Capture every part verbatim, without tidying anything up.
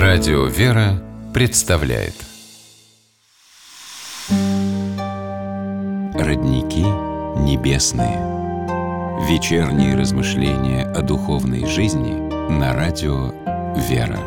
Радио «Вера» представляет Родники небесные. Вечерние размышления о духовной жизни на радио «Вера».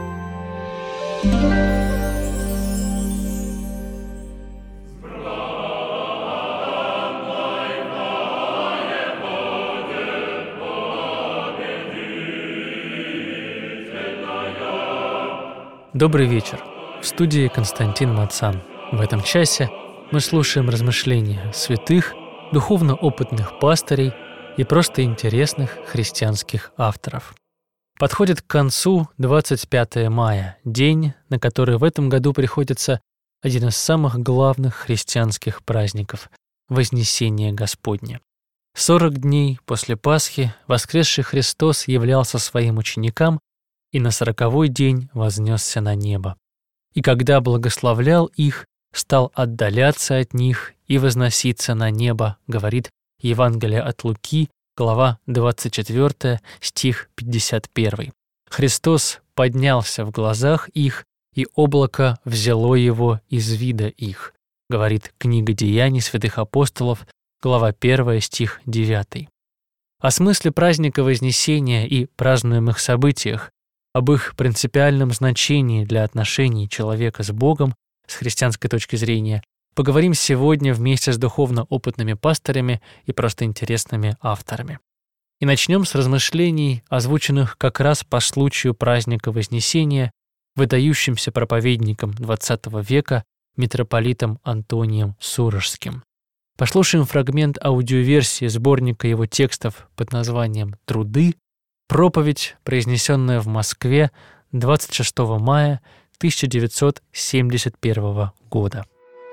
Добрый вечер. В студии Константин Мацан. В этом часе мы слушаем размышления святых, духовно опытных пастырей и просто интересных христианских авторов. Подходит к концу двадцать пятое мая, день, на который в этом году приходится один из самых главных христианских праздников – Вознесение Господне. Сорок дней после Пасхи воскресший Христос являлся своим ученикам и на сороковой день вознесся на небо. И когда благословлял их, стал отдаляться от них и возноситься на небо, говорит Евангелие от Луки, глава двадцать четвёртая, стих пятьдесят первый. Христос поднялся в глазах их, и облако взяло его из вида их, говорит книга Деяний святых апостолов, глава первая, стих девятый. О смысле праздника Вознесения и празднуемых событиях, об их принципиальном значении для отношений человека с Богом с христианской точки зрения поговорим сегодня вместе с духовно опытными пастырями и просто интересными авторами. И начнем с размышлений, озвученных как раз по случаю праздника Вознесения выдающимся проповедником двадцатого века митрополитом Антонием Сурожским. Послушаем фрагмент аудиоверсии сборника его текстов под названием «Труды», проповедь, произнесенная в Москве двадцать шестого мая тысяча девятьсот семьдесят первого года.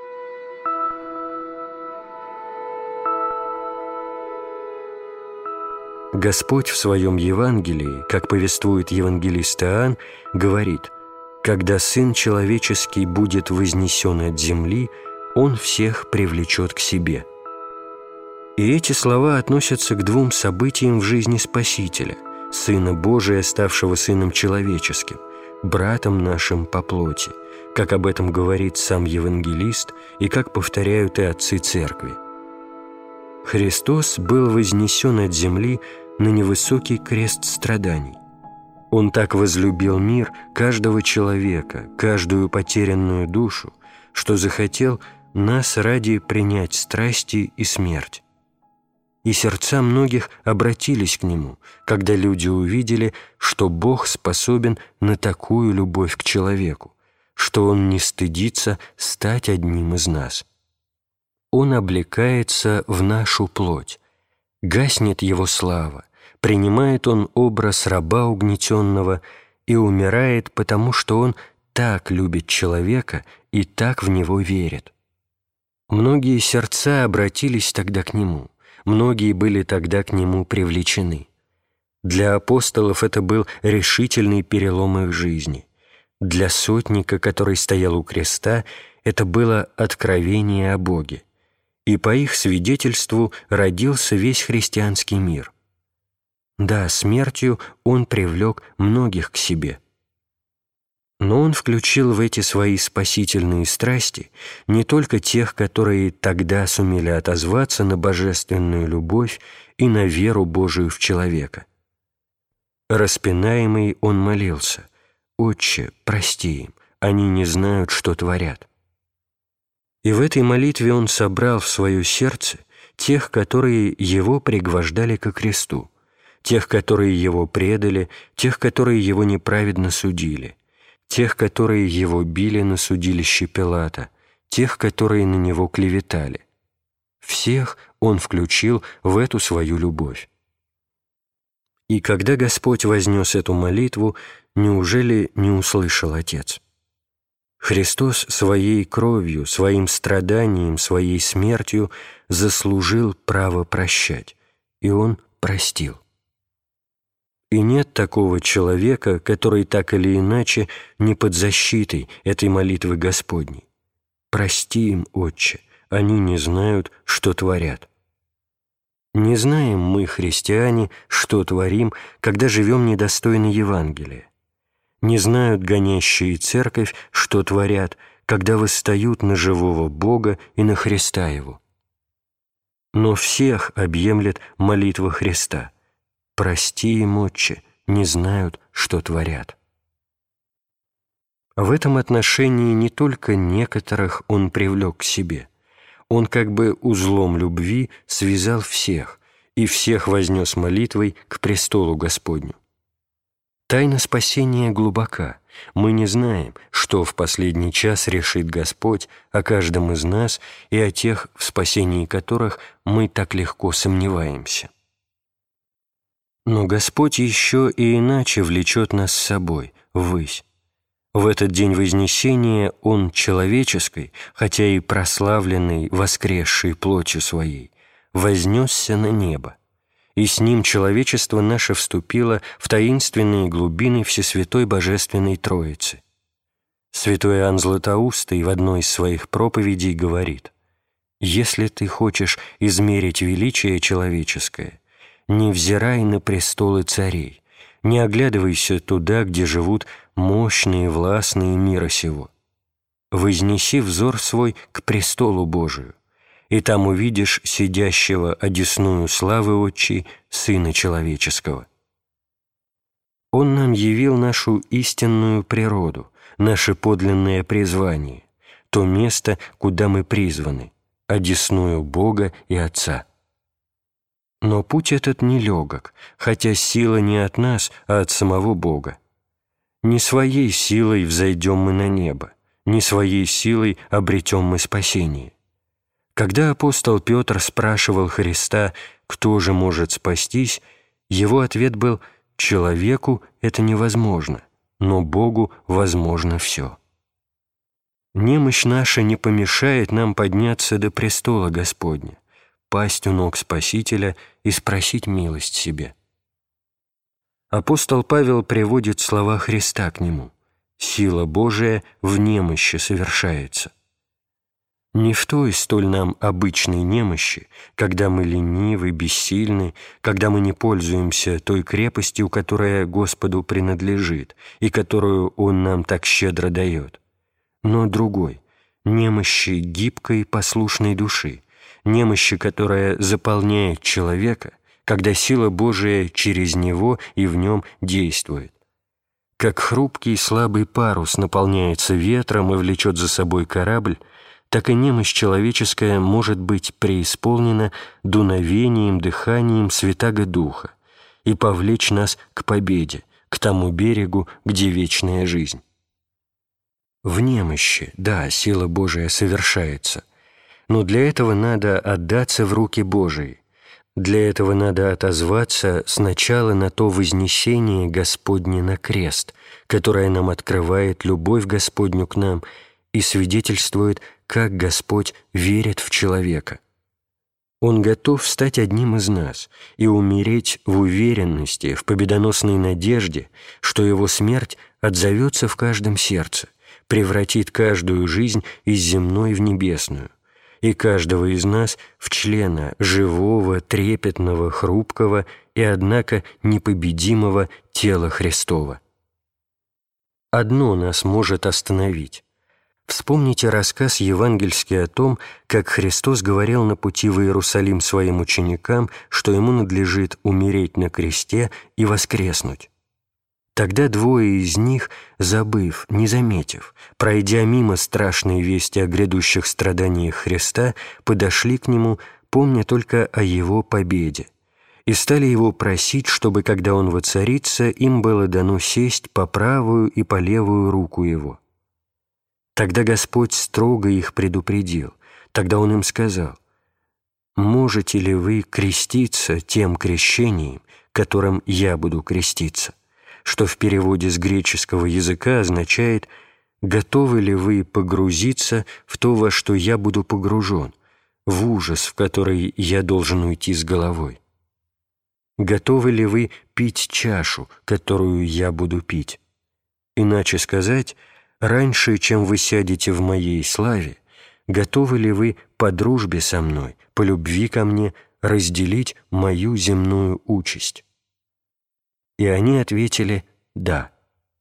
Господь в своем Евангелии, как повествует евангелист Иоанн, говорит: «Когда Сын Человеческий будет вознесен от земли, Он всех привлечет к себе». И эти слова относятся к двум событиям в жизни Спасителя, Сына Божия, ставшего Сыном Человеческим, братом нашим по плоти, как об этом говорит сам евангелист и как повторяют и отцы Церкви. Христос был вознесен от земли на невысокий крест страданий. Он так возлюбил мир, каждого человека, каждую потерянную душу, что захотел нас ради принять страсти и смерть. И сердца многих обратились к Нему, когда люди увидели, что Бог способен на такую любовь к человеку, что Он не стыдится стать одним из нас. Он облекается в нашу плоть, гаснет Его слава, принимает Он образ раба угнетенного и умирает, потому что Он так любит человека и так в него верит. Многие сердца обратились тогда к Нему, многие были тогда к Нему привлечены. Для апостолов это был решительный перелом их жизни. Для сотника, который стоял у креста, это было откровение о Боге. И по их свидетельству родился весь христианский мир. Да, смертью Он привлек многих к себе. Но Он включил в эти свои спасительные страсти не только тех, которые тогда сумели отозваться на божественную любовь и на веру Божию в человека. Распинаемый Он молился: «Отче, прости им, они не знают, что творят». И в этой молитве Он собрал в свое сердце тех, которые Его пригвождали ко кресту, тех, которые Его предали, тех, которые Его неправедно судили, тех, которые Его били на судилище Пилата, тех, которые на Него клеветали. Всех Он включил в эту свою любовь. И когда Господь вознес эту молитву, неужели не услышал Отец? Христос своей кровью, своим страданием, своей смертью заслужил право прощать, и Он простил. И нет такого человека, который так или иначе не под защитой этой молитвы Господней. «Прости им, Отче, они не знают, что творят». Не знаем мы, христиане, что творим, когда живем недостойно Евангелия. Не знают гонящие церковь, что творят, когда восстают на живого Бога и на Христа Его. Но всех объемлет молитва Христа: «Прости им, Отче, не знают, что творят». В этом отношении не только некоторых Он привлек к себе, Он как бы узлом любви связал всех и всех вознес молитвой к престолу Господню. Тайна спасения глубока. Мы не знаем, что в последний час решит Господь о каждом из нас и о тех, в спасении которых мы так легко сомневаемся. Но Господь еще и иначе влечет нас с собой, ввысь. В этот день Вознесения Он человеческой, хотя и прославленной, воскресшей плотью Своей, вознесся на небо, и с Ним человечество наше вступило в таинственные глубины Всесвятой Божественной Троицы. Святой Иоанн Златоустый в одной из своих проповедей говорит: «Если ты хочешь измерить величие человеческое, не взирай на престолы царей, не оглядывайся туда, где живут мощные, властные мира сего. Вознеси взор свой к престолу Божию, и там увидишь сидящего одесную славы Отчей Сына Человеческого». Он нам явил нашу истинную природу, наше подлинное призвание, то место, куда мы призваны, одесную Бога и Отца. Но путь этот нелегок, хотя сила не от нас, а от самого Бога. Не своей силой взойдем мы на небо, не своей силой обретем мы спасение. Когда апостол Петр спрашивал Христа, кто же может спастись, его ответ был: «Человеку это невозможно, но Богу возможно все». Немощь наша не помешает нам подняться до престола Господня, пасть у ног Спасителя и спросить милость себе. Апостол Павел приводит слова Христа к нему: «Сила Божия в немощи совершается». Не в той столь нам обычной немощи, когда мы ленивы, бессильны, когда мы не пользуемся той крепостью, которая Господу принадлежит и которую Он нам так щедро дает, но другой, немощи гибкой, послушной души, немощи, которая заполняет человека, когда сила Божия через него и в нем действует. Как хрупкий слабый парус наполняется ветром и влечет за собой корабль, так и немощь человеческая может быть преисполнена дуновением, дыханием Святаго Духа и повлечь нас к победе, к тому берегу, где вечная жизнь. В немощи, да, сила Божия совершается, но для этого надо отдаться в руки Божии. Для этого надо отозваться сначала на то вознесение Господне на крест, которое нам открывает любовь Господню к нам и свидетельствует, как Господь верит в человека. Он готов стать одним из нас и умереть в уверенности, в победоносной надежде, что Его смерть отзовется в каждом сердце, превратит каждую жизнь из земной в небесную, и каждого из нас в члена живого, трепетного, хрупкого и, однако, непобедимого тела Христова. Одно нас может остановить. Вспомните рассказ евангельский о том, как Христос говорил на пути в Иерусалим своим ученикам, что Ему надлежит умереть на кресте и воскреснуть. Тогда двое из них, забыв, не заметив, пройдя мимо страшной вести о грядущих страданиях Христа, подошли к Нему, помня только о Его победе, и стали Его просить, чтобы, когда Он воцарится, им было дано сесть по правую и по левую руку Его. Тогда Господь строго их предупредил. Тогда Он им сказал: «Можете ли вы креститься тем крещением, которым я буду креститься?» Что в переводе с греческого языка означает: «Готовы ли вы погрузиться в то, во что я буду погружен, в ужас, в который я должен уйти с головой? Готовы ли вы пить чашу, которую я буду пить? Иначе сказать, раньше, чем вы сядете в моей славе, готовы ли вы по дружбе со мной, по любви ко мне, разделить мою земную участь?» И они ответили: «Да».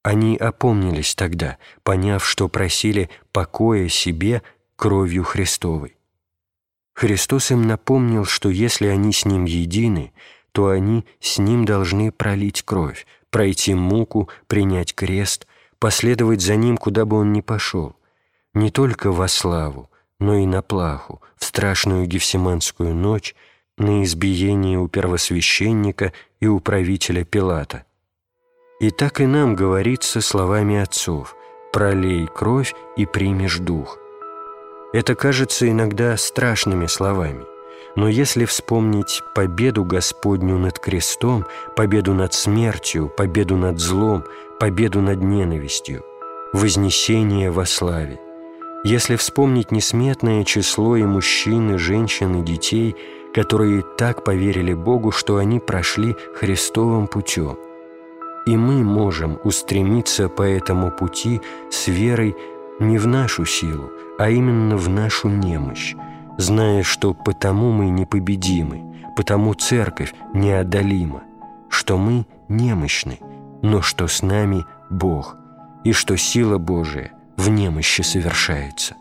Они опомнились тогда, поняв, что просили покоя себе кровью Христовой. Христос им напомнил, что если они с Ним едины, то они с Ним должны пролить кровь, пройти муку, принять крест, последовать за Ним, куда бы Он ни пошел, не только во славу, но и на плаху, в страшную Гефсиманскую ночь, на избиение у первосвященника и у правителя Пилата. И так и нам говорится словами отцов: «Пролей кровь и примешь дух». Это кажется иногда страшными словами, но если вспомнить победу Господню над крестом, победу над смертью, победу над злом, победу над ненавистью, вознесение во славе, если вспомнить несметное число и мужчин, и женщин, и детей, которые так поверили Богу, что они прошли Христовым путем, и мы можем устремиться по этому пути с верой не в нашу силу, а именно в нашу немощь, зная, что потому мы непобедимы, потому Церковь неодолима, что мы немощны, но что с нами Бог, и что сила Божия в немощи совершается.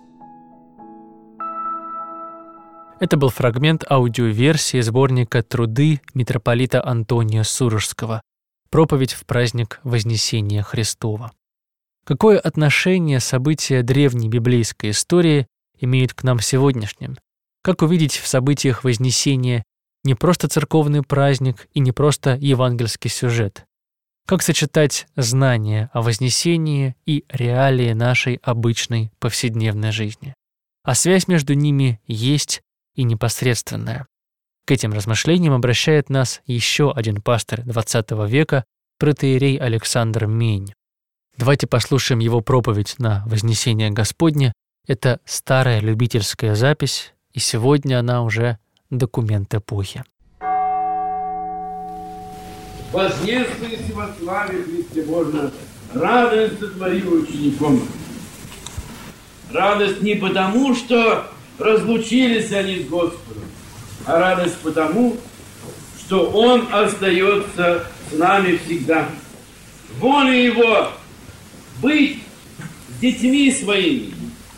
Это был фрагмент аудиоверсии сборника «Труды» митрополита Антония Сурожского «Проповедь в праздник Вознесения Христова». Какое отношение события древней библейской истории имеют к нам сегодняшним? Как увидеть в событиях Вознесения не просто церковный праздник и не просто евангельский сюжет? Как сочетать знания о Вознесении и реалии нашей обычной повседневной жизни? А связь между ними есть и непосредственная. К этим размышлениям обращает нас еще один пастырь двадцатого века, протоиерей Александр Мень. Давайте послушаем его проповедь на Вознесение Господне. Это старая любительская запись, и сегодня она уже документ эпохи. Вознесшийся во славе Христе Божия, радость сотворила учеником. Радость не потому, что разлучились они с Господом, а радость потому, что Он остается с нами всегда. Воля Его быть с детьми своими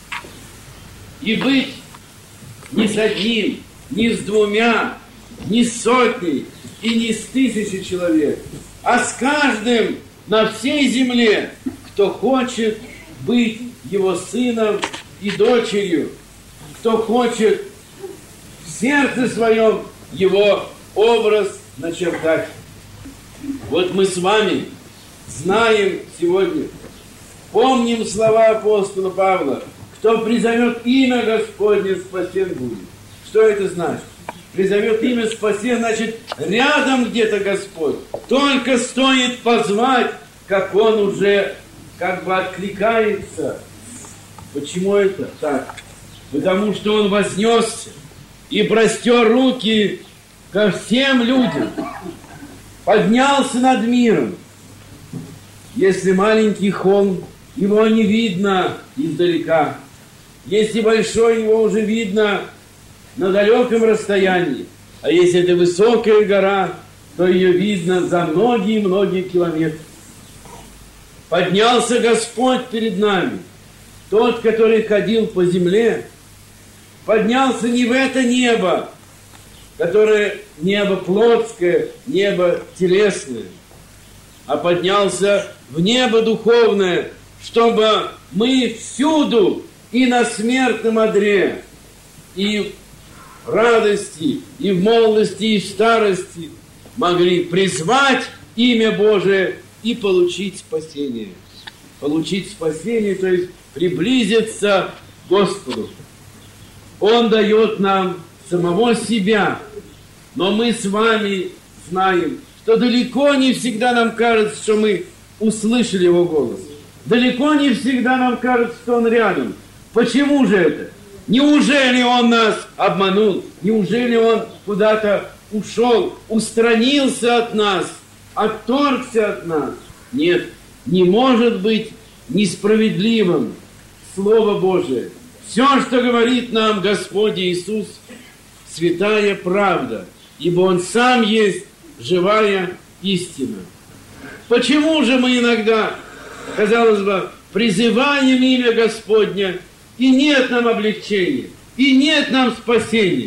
и быть не с одним, не с двумя, не с сотней и не с тысячей человек, а с каждым на всей земле, кто хочет быть Его сыном и дочерью, кто хочет в сердце своем Его образ начертать. Вот мы с вами знаем сегодня, помним слова апостола Павла: кто призовет имя Господне, спасен будет. Что это значит? Призовет имя спасен, значит, рядом где-то Господь. Только стоит позвать, как Он уже как бы откликается. Почему это так? Потому что Он вознесся и простер руки ко всем людям, поднялся над миром. Если маленький холм, его не видно издалека. Если большой, его уже видно на далеком расстоянии. А если это высокая гора, то ее видно за многие-многие километры. Поднялся Господь перед нами, тот, который ходил по земле, поднялся не в это небо, которое небо плотское, небо телесное, а поднялся в небо духовное, чтобы мы всюду и на смертном одре, и в радости, и в молодости, и в старости могли призвать имя Божие и получить спасение. Получить спасение, то есть приблизиться к Господу. Он дает нам самого себя, но мы с вами знаем, что далеко не всегда нам кажется, что мы услышали Его голос. Далеко не всегда нам кажется, что Он рядом. Почему же это? Неужели Он нас обманул? Неужели Он куда-то ушел, устранился от нас, отторгся от нас? Нет, не может быть несправедливым Слово Божие. Все, что говорит нам Господь Иисус, святая правда, ибо Он сам есть живая истина. Почему же мы иногда казалось бы, призываем имя Господня, и нет нам облегчения, и нет нам спасения,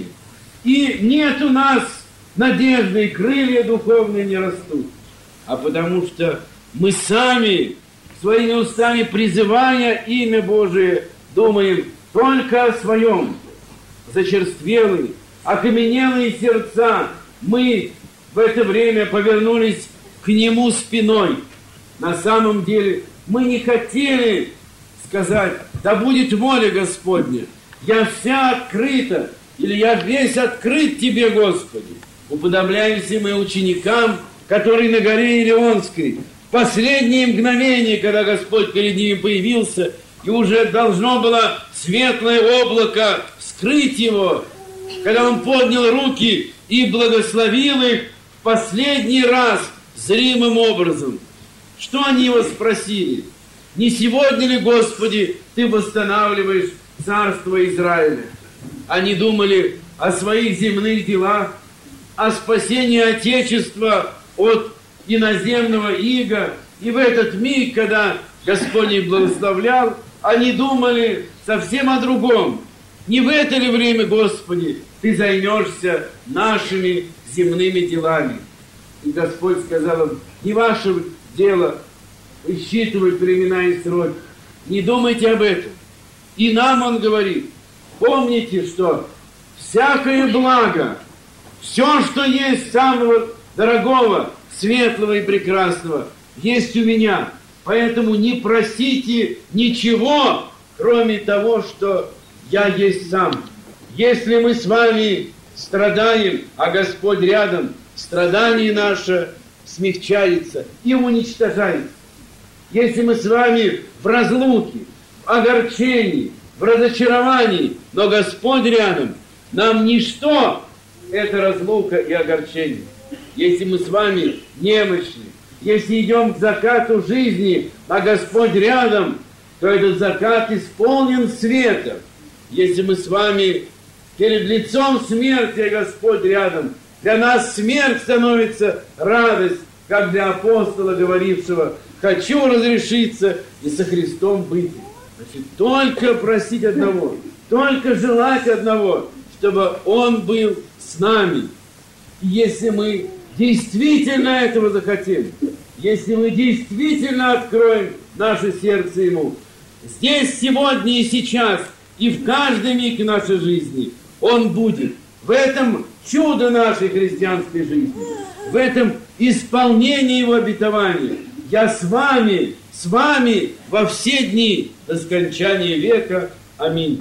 и нет у нас надежды, и крылья духовные не растут. А потому что мы сами, своими устами призывая имя Божие, думаем только о своем. Зачерствелые, окаменелые сердца, мы в это время повернулись к Нему спиной. На самом деле мы не хотели сказать: да будет воля Господня, я вся открыта, или я весь открыт Тебе, Господи. Уподобляемся мы ученикам, которые на горе Илионской, в последние мгновения, когда Господь перед ними появился, и уже должно было светлое облако скрыть его, когда Он поднял руки и благословил их в последний раз зримым образом. Что они его спросили? Не сегодня ли, Господи, Ты восстанавливаешь царство Израиля? Они думали о своих земных делах, о спасении Отечества от иноземного ига. И в этот миг, когда Господь их благословлял, они думали совсем о другом. Не в это ли время, Господи, Ты займешься нашими земными делами? И Господь сказал им: не ваше дело высчитывать времена и сроки. Не думайте об этом. И нам Он говорит: помните, что всякое благо, все, что есть самого дорогого, светлого и прекрасного, есть у Меня. Поэтому не просите ничего, кроме того, что Я есть Сам. Если мы с вами страдаем, а Господь рядом, страдание наше смягчается и уничтожается. Если мы с вами в разлуке, в огорчении, в разочаровании, но Господь рядом, нам ничто это разлука и огорчение. Если мы с вами немощны, если идем к закату жизни, а Господь рядом, то этот закат исполнен светом. Если мы с вами перед лицом смерти, а Господь рядом, для нас смерть становится радость, как для апостола, говорившего: хочу разрешиться и со Христом быть. Значит, только просить одного, только желать одного, чтобы Он был с нами. И если мы действительно этого захотим, если мы действительно откроем наше сердце Ему, здесь, сегодня и сейчас, и в каждый миг нашей жизни Он будет. В этом чудо нашей христианской жизни, в этом исполнении Его обетования. Я с вами, с вами во все дни до скончания века. Аминь.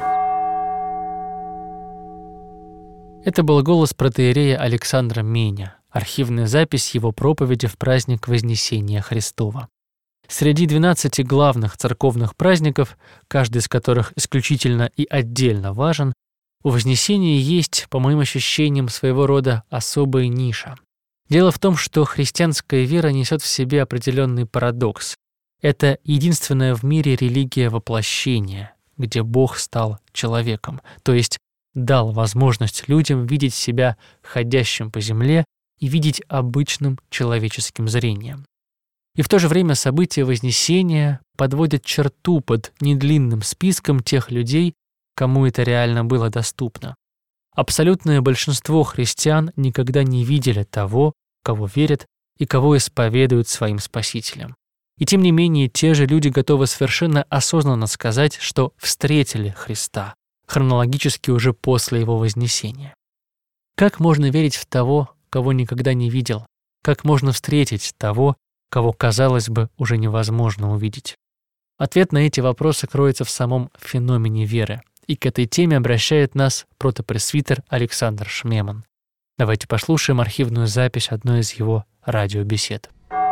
Это был голос протоиерея Александра Меня, архивная запись его проповеди в праздник Вознесения Христова. Среди двенадцати главных церковных праздников, каждый из которых исключительно и отдельно важен, у Вознесения есть, по моим ощущениям, своего рода особая ниша. Дело в том, что христианская вера несет в себе определенный парадокс. Это единственная в мире религия воплощения, где Бог стал человеком, то есть дал возможность людям видеть себя ходящим по земле и видеть обычным человеческим зрением. И в то же время события Вознесения подводят черту под недлинным списком тех людей, кому это реально было доступно. Абсолютное большинство христиан никогда не видели того, кого верят и кого исповедуют своим Спасителем. И тем не менее, те же люди готовы совершенно осознанно сказать, что встретили Христа, хронологически уже после Его вознесения. Как можно верить в того, кого никогда не видел? Как можно встретить того, кого, казалось бы, уже невозможно увидеть? Ответ на эти вопросы кроется в самом феномене веры. И к этой теме обращает нас протопресвитер Александр Шмеман. Давайте послушаем архивную запись одной из его радиобесед.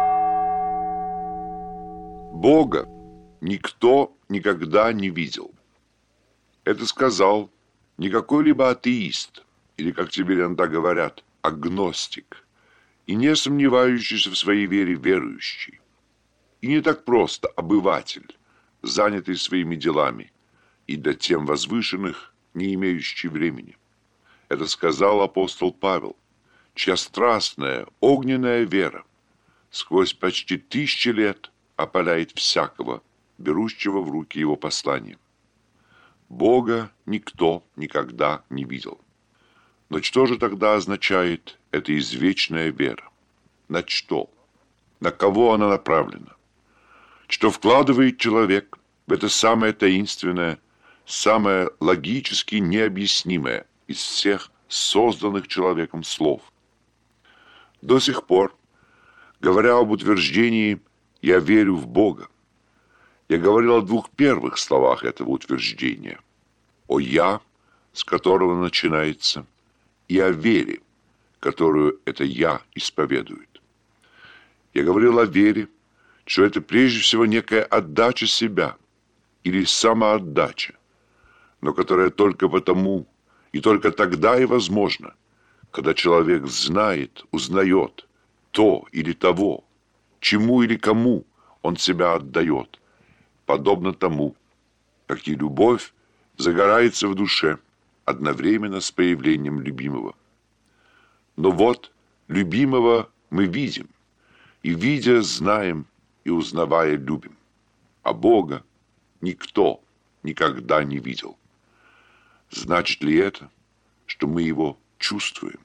Бога никто никогда не видел. Это сказал не какой-либо атеист, или, как теперь иногда говорят, агностик, и не сомневающийся в своей вере верующий, и не так просто обыватель, занятый своими делами, и до тем возвышенных, не имеющий времени. Это сказал апостол Павел, чья страстная, огненная вера сквозь почти тысячи лет опаляет всякого, берущего в руки его послание. Бога никто никогда не видел. Но что же тогда означает эта извечная вера? На что? На кого она направлена? Что вкладывает человек в это самое таинственное, самое логически необъяснимое из всех созданных человеком слов? До сих пор, говоря об утверждении «я верю в Бога», я говорил о двух первых словах этого утверждения: о «я», с которого начинается, и о вере, которую это «я» исповедует. Я говорил о вере, что это прежде всего некая отдача себя или самоотдача, но которая только потому и только тогда и возможна, когда человек знает, узнает то или того, чему или кому он себя отдает, подобно тому, как и любовь загорается в душе одновременно с появлением любимого. Но вот любимого мы видим, и, видя, знаем, и, узнавая, любим. А Бога никто никогда не видел. Значит ли это, что мы Его чувствуем?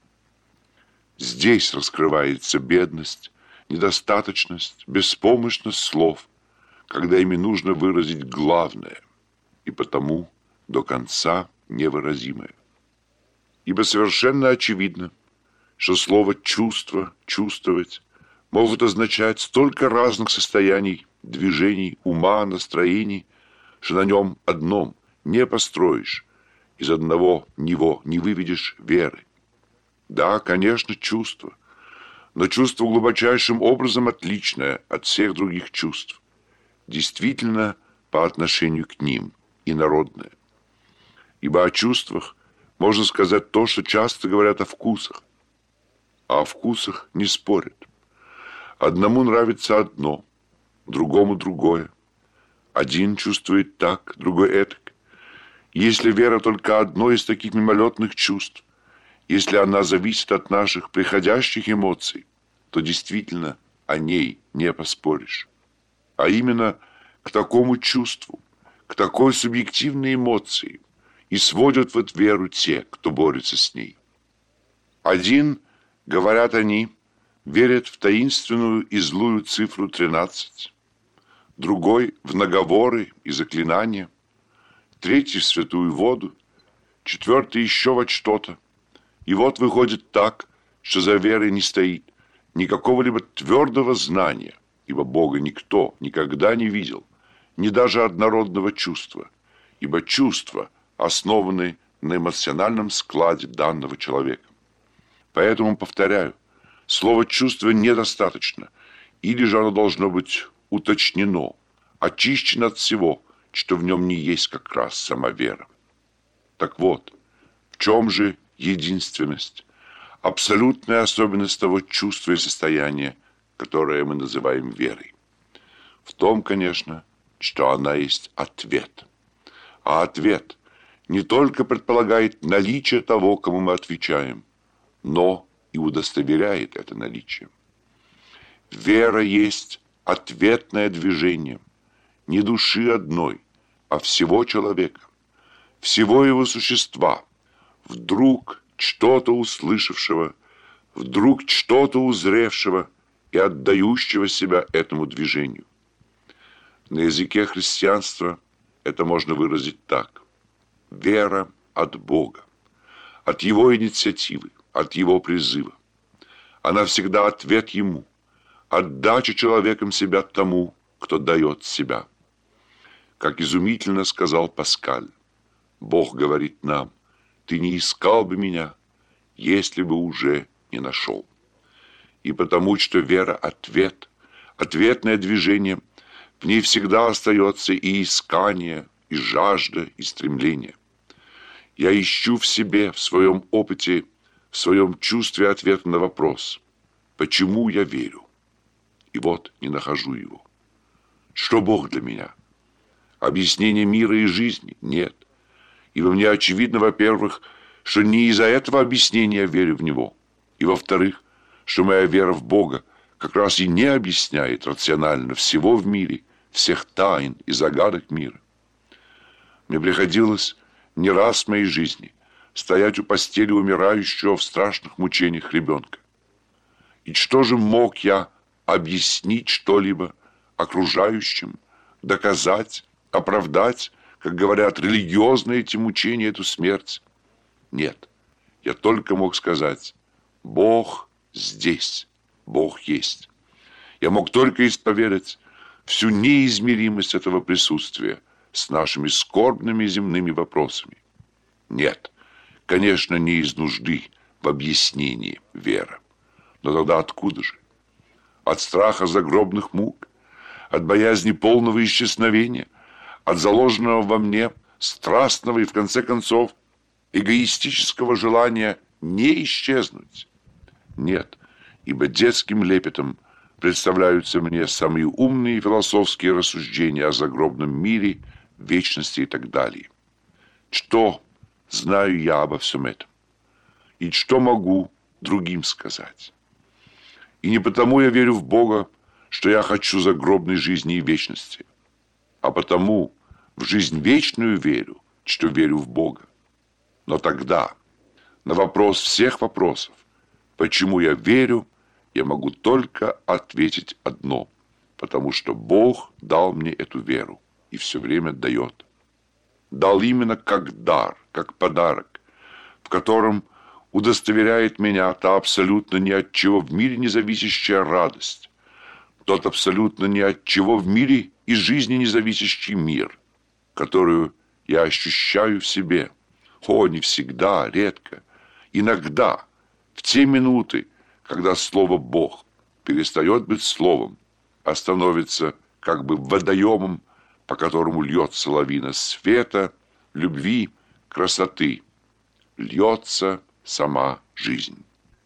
Здесь раскрывается бедность, недостаточность, беспомощность слов, когда ими нужно выразить главное, и потому до конца невыразимое. Ибо совершенно очевидно, что слово «чувство», «чувствовать» могут означать столько разных состояний, движений, ума, настроений, что на нем одном не построишь, из одного него не выведешь веры. Да, конечно, чувство, но чувство глубочайшим образом отличное от всех других чувств, действительно по отношению к ним инородное. Ибо о чувствах можно сказать то, что часто говорят о вкусах, а о вкусах не спорят. Одному нравится одно, другому другое. Один чувствует так, другой этак. Если вера только одно из таких мимолетных чувств, если она зависит от наших приходящих эмоций, то действительно о ней не поспоришь. А именно к такому чувству, к такой субъективной эмоции и сводят в эту веру те, кто борется с ней. Один, говорят они, верит в таинственную и злую цифру тринадцать, другой в наговоры и заклинания, третий в святую воду, четвертый еще во что-то. И вот выходит так, что за верой не стоит ни какого-либо твердого знания, ибо Бога никто никогда не видел, ни даже однородного чувства, ибо чувства основаны на эмоциональном складе данного человека. Поэтому, повторяю, слово «чувство» недостаточно, или же оно должно быть уточнено, очищено от всего, что в нем не есть как раз сама вера. Так вот, в чем же единственность, абсолютная особенность того чувства и состояния, которое мы называем верой? В том, конечно, что она есть ответ. А ответ не только предполагает наличие того, кому мы отвечаем, но и удостоверяет это наличие. Вера есть ответное движение не души одной, а всего человека, всего его существа, вдруг что-то услышавшего, вдруг что-то узревшего и отдающего себя этому движению. На языке христианства это можно выразить так: вера от Бога, от Его инициативы, от Его призыва. Она всегда ответ Ему, отдача человеком себя тому, кто дает себя. Как изумительно сказал Паскаль, Бог говорит нам: ты не искал бы меня, если бы уже не нашел. И потому, что вера – ответ, ответное движение, в ней всегда остается и искание, и жажда, и стремление. Я ищу в себе, в своем опыте, в своем чувстве ответа на вопрос, почему я верю? И вот не нахожу его. Что Бог для меня? Объяснение мира и жизни? Нет. Ибо мне очевидно, во-первых, что не из-за этого объяснения я верю в Него. И во-вторых, что моя вера в Бога, как раз и не объясняет рационально всего в мире, всех тайн и загадок мира. Мне приходилось не раз в моей жизни стоять у постели умирающего в страшных мучениях ребенка. И что же мог я объяснить что-либо окружающим, доказать, оправдать, как говорят, религиозные эти мучения, эту смерть? Нет, я только мог сказать: Бог здесь, Бог есть. Я мог только исповедать всю неизмеримость этого присутствия с нашими скорбными земными вопросами. Нет, конечно, не из нужды в объяснении вера. Но тогда откуда же? От страха загробных мук, от боязни полного исчезновения, от заложенного во мне страстного и, в конце концов, эгоистического желания не исчезнуть? Нет, ибо детским лепетом представляются мне самые умные философские рассуждения о загробном мире, вечности и так далее. Что знаю я обо всем этом? И что могу другим сказать? И не потому я верю в Бога, что я хочу загробной жизни и вечности, а потому в жизнь вечную верю, что верю в Бога. Но тогда на вопрос всех вопросов, почему я верю, я могу только ответить одно: потому что Бог дал мне эту веру и все время дает. Дал именно как дар, как подарок, в котором удостоверяет меня та абсолютно ни от чего в мире не зависящая радость, тот абсолютно ни от чего в мире и жизни не зависящий мир, которую я ощущаю в себе. О, не всегда, редко, иногда, в те минуты, когда слово «Бог» перестает быть словом, а становится как бы водоемом, по которому льется лавина света, любви, красоты, льется сама жизнь.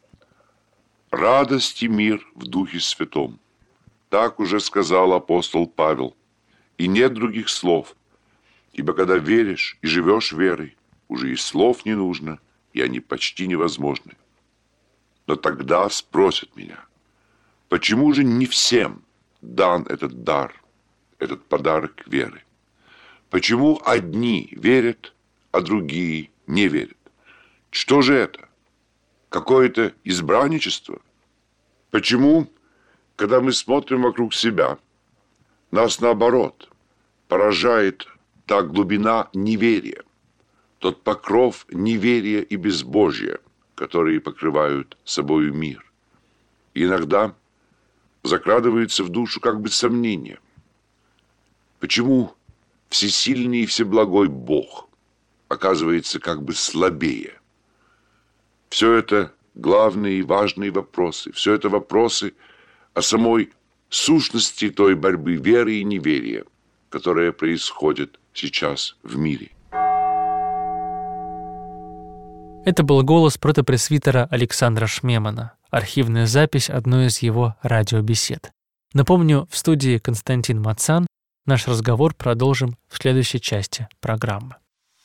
Радость и мир в Духе Святом. Так уже сказал апостол Павел. И нет других слов, ибо когда веришь и живешь верой, уже и слов не нужно, и они почти невозможны. Но тогда спросят меня: почему же не всем дан этот дар, этот подарок веры? Почему одни верят, а другие не верят? Что же это? Какое-то избранничество? Почему, когда мы смотрим вокруг себя, нас наоборот поражает та глубина неверия, тот покров неверия и безбожия, которые покрывают собою мир? И иногда закрадывается в душу как бы сомнение. Почему всесильный и всеблагой Бог оказывается как бы слабее? Все это главные и важные вопросы. Все это вопросы о самой сущности той борьбы веры и неверия, которая происходит сейчас в мире. Это был голос протопресвитера Александра Шмемана, архивная запись одной из его радиобесед. Напомню, в студии Константин Мацан. Наш разговор продолжим в следующей части программы.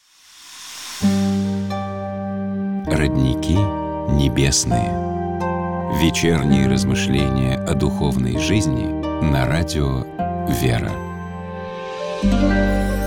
Родники небесные. Вечерние размышления о духовной жизни на радио «Вера».